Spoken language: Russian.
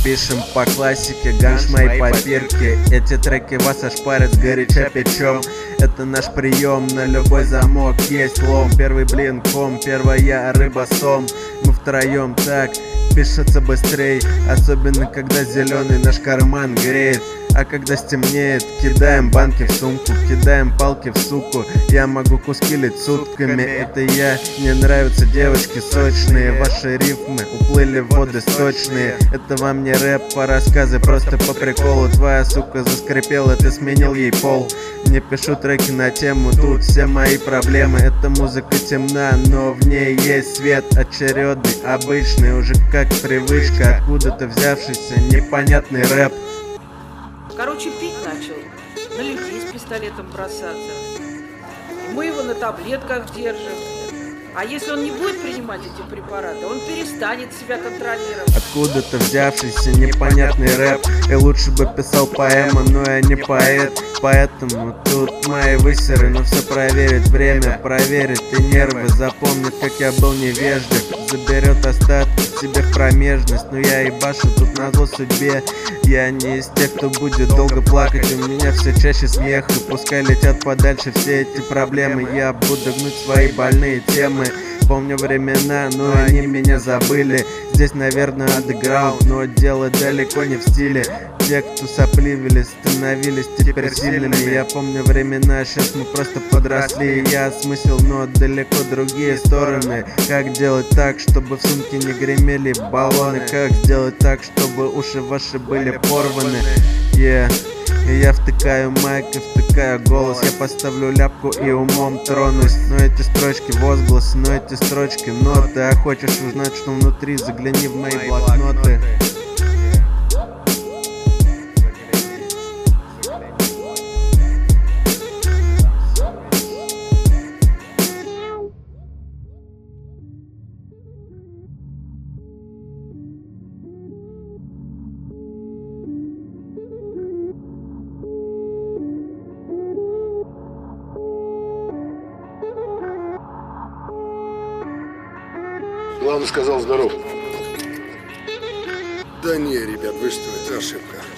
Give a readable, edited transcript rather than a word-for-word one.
пишем по классике, ганш моей попирки. Эти треки вас ошпарят, сгоряча печем. Это наш прием, на любой замок есть лом. Первый блин ком, первая рыба сом. Мы втроем так пишется быстрей, особенно когда зеленый наш карман греет. А когда стемнеет, кидаем банки в сумку, кидаем палки в суку. Я могу кускилить сутками, это я. Мне нравятся девочки сочные, ваши рифмы уплыли в воды сточные. Это вам не рэп по рассказы, просто по приколу. Твоя сука заскрипела, ты сменил ей пол. Не пишу треки на тему, тут все мои проблемы. Эта музыка темна, но в ней есть свет. Очередный, обычный, уже как привычка. Откуда-то взявшийся непонятный рэп. Короче, пить начал, на людей с пистолетом бросаться. Мы его на таблетках держим. А если он не будет принимать эти препараты, он перестанет себя контролировать. Откуда-то взявшийся непонятный рэп. И лучше бы писал поэму, но я не поэт. Поэтому тут мои высеры, но все проверит время, проверит и нервы. Запомнит, как я был невежлив, заберет остатки себе в промежность. Но я ебашу тут назло судьбе. Я не из тех, кто будет долго плакать. У меня все чаще смех, и пускай летят подальше все эти проблемы. Я буду гнуть свои больные темы. Помню времена, но они меня забыли. Здесь, наверное, андеграунд, но дело далеко не в стиле. Те, кто сопливили, становились теперь сильными. Я помню времена, сейчас мы просто подросли. Я осмыслил, но далеко другие стороны. Как делать так, чтобы в сумке не гремели баллоны? Как сделать так, чтобы уши ваши были порваны? И я втыкаю майк и втыкаю голос. Я поставлю ляпку и умом тронусь. Но эти строчки возгласы, но эти строчки ноты. А хочешь узнать, что внутри, загляни в мои блокноты. Главное, сказал здоров. Да не, ребят, вы что, это ошибка.